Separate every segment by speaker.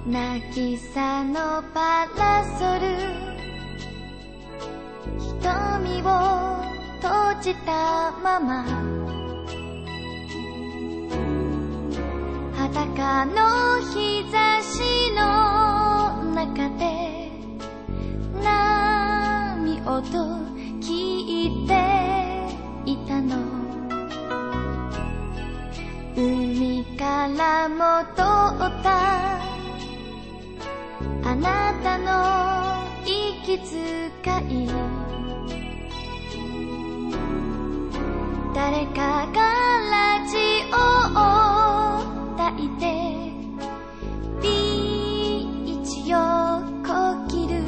Speaker 1: 渚のパラソル、瞳を閉じたまま裸の日差しの中で波音聞いていたの。海から戻ったあなたの息遣い、誰かがラジオを焚いてビーチをこきる。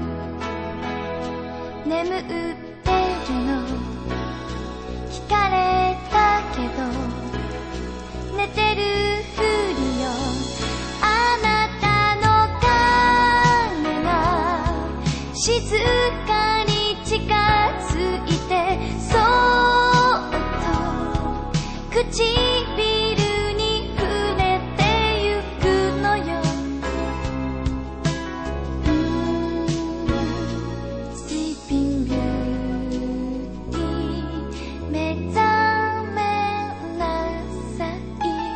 Speaker 1: 眠ってるの聞かれたけど寝てるふりよ。あなたの影が静かに近づいてそっと唇に触れてゆくのよ。スリーピングビューティー目覚めなさい。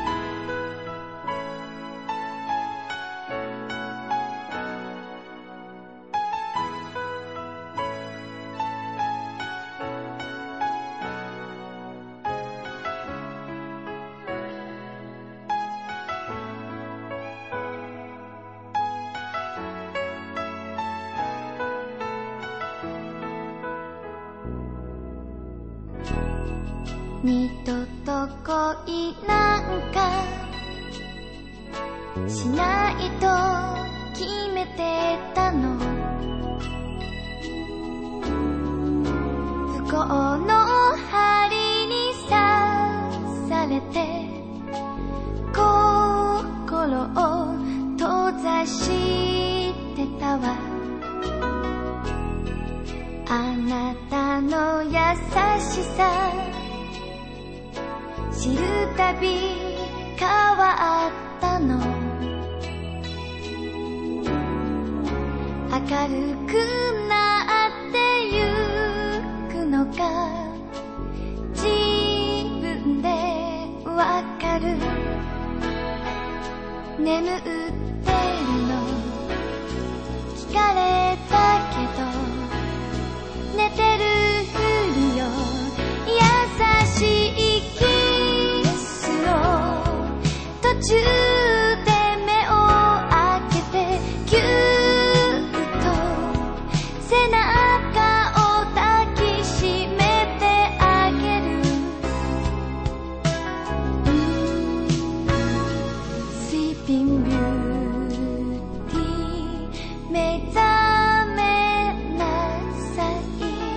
Speaker 1: 二度と恋なんかしないと決めてたの。不幸の針に刺されて心を閉ざしてたわ。あなたの優しさ知るたび変わったの。明るくなってゆくのが自分でわかる。眠ってるの聞かれたけど寝てるふりよ。優しい途中で目を開けてぎゅっと背中を抱きしめてあげる。スリーピングビューティー目覚めなさい。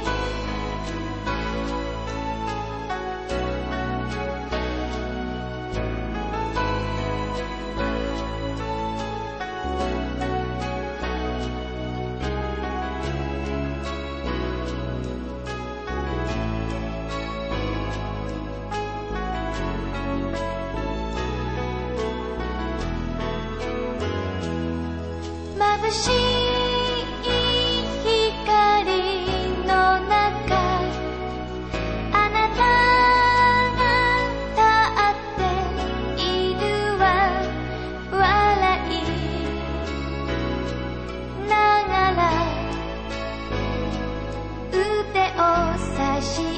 Speaker 1: 眩しい光の中あなたが立っているわ。笑いながら腕を差し